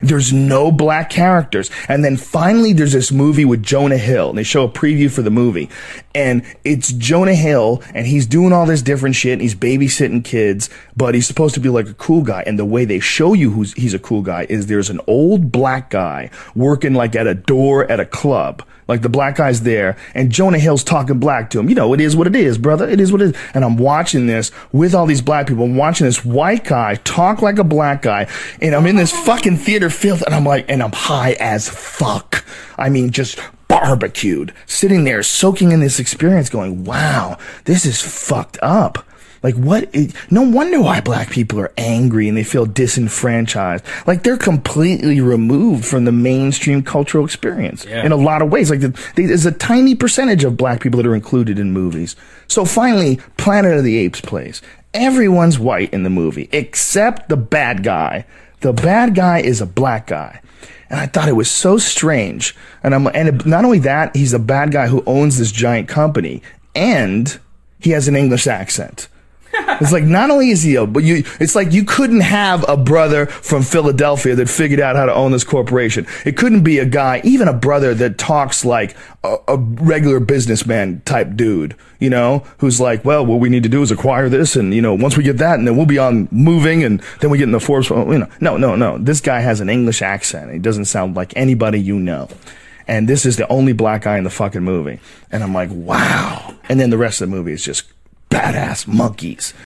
There's no black characters. And then finally there's this movie with Jonah Hill, and they show a preview for the movie, and it's Jonah Hill, and he's doing all this different shit, and he's babysitting kids, but he's supposed to be like a cool guy. And the way they show you he's a cool guy is there's an old black guy working like at a door at a club. Like the black guy's there, and Jonah Hill's talking black to him. You know, it is what it is, brother. It is what it is. And I'm watching this with all these black people. I'm watching this white guy talk like a black guy, and I'm in this fucking theater filth, and I'm like, and I'm high as fuck. I mean, just barbecued, sitting there soaking in this experience, going, wow, this is fucked up. Like, no wonder why black people are angry and they feel disenfranchised. Like, they're completely removed from the mainstream cultural experience in a lot of ways. Like, there's a tiny percentage of black people that are included in movies. So finally, Planet of the Apes plays. Everyone's white in the movie, except the bad guy. The bad guy is a black guy. And I thought it was so strange. And not only that, he's a bad guy who owns this giant company, and he has an English accent. It's like, not only is he it's like you couldn't have a brother from Philadelphia that figured out how to own this corporation. It couldn't be a guy, even a brother that talks like a regular businessman type dude, you know, who's like, well, what we need to do is acquire this, and, you know, once we get that, and then we'll be on moving, and then we get in the Forbes, you know. No. This guy has an English accent. He doesn't sound like anybody you know. And this is the only black guy in the fucking movie. And I'm like, wow. And then the rest of the movie is just badass monkeys.